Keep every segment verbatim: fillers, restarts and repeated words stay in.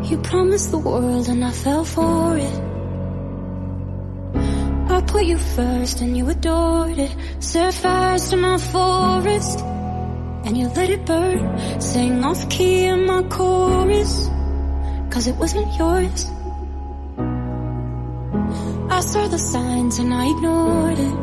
You promised the world and I fell for it. I put you first and you adored it. Set fires to my forest and you let it burn. Sang off key in my chorus, cause it wasn't yours. I saw the signs and I ignored it.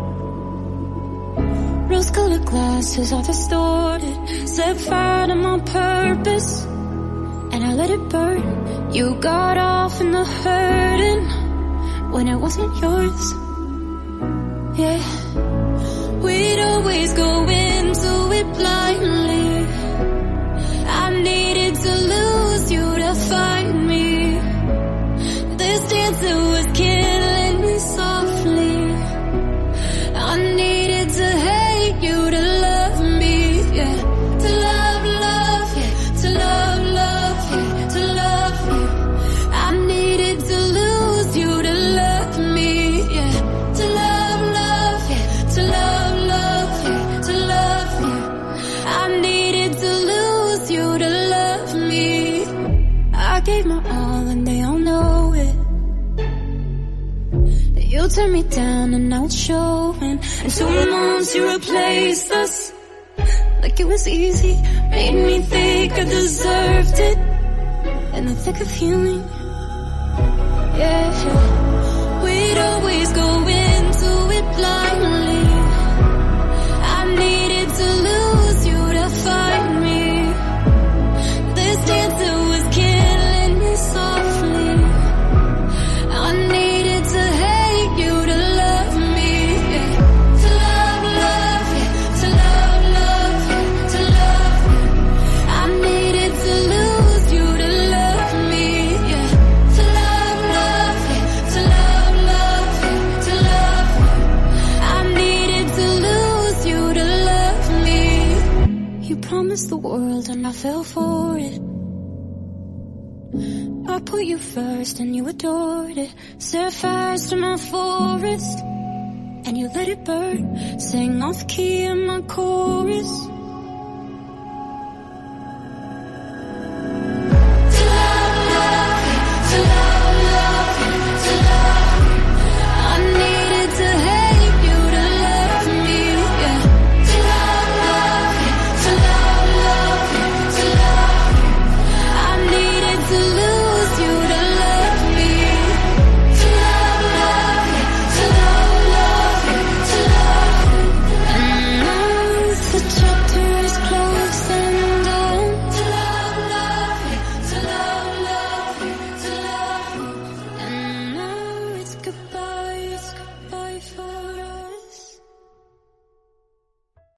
Rose-colored glasses are distorted. Set fire to my purpose and I let it burn. You got off in the hurting when it wasn't yours. Yeah, we'd always go into it blindly. I needed to lose you to find me. This dancer was killing me softly. I needed to hate you to love me, yeah. To love, love, yeah. To love, love, yeah. To love you. I needed to lose you to love me, yeah. To love, love, yeah. To love, love, yeah. To love you. I needed to lose you to love me. I gave my all and they all know it. You turned me down and now it's showing. And two months you replaced us like it was easy. Made me think I deserved it in the thick of healing. Yeah, we'd always go into it blindly. I needed to lose you to find me. This dancer was killing me softly. I needed to hate you to love me, yeah. To love, love, yeah. To love, love, yeah. To love you. I needed to lose you to love me, yeah. To love, love, yeah. To love, love, yeah. To love you. I needed to lose you to love me. You promised the world and I fell for it. I put you first and you adored it. Set fires to my forest and you let it burn. Sang off key in my chorus,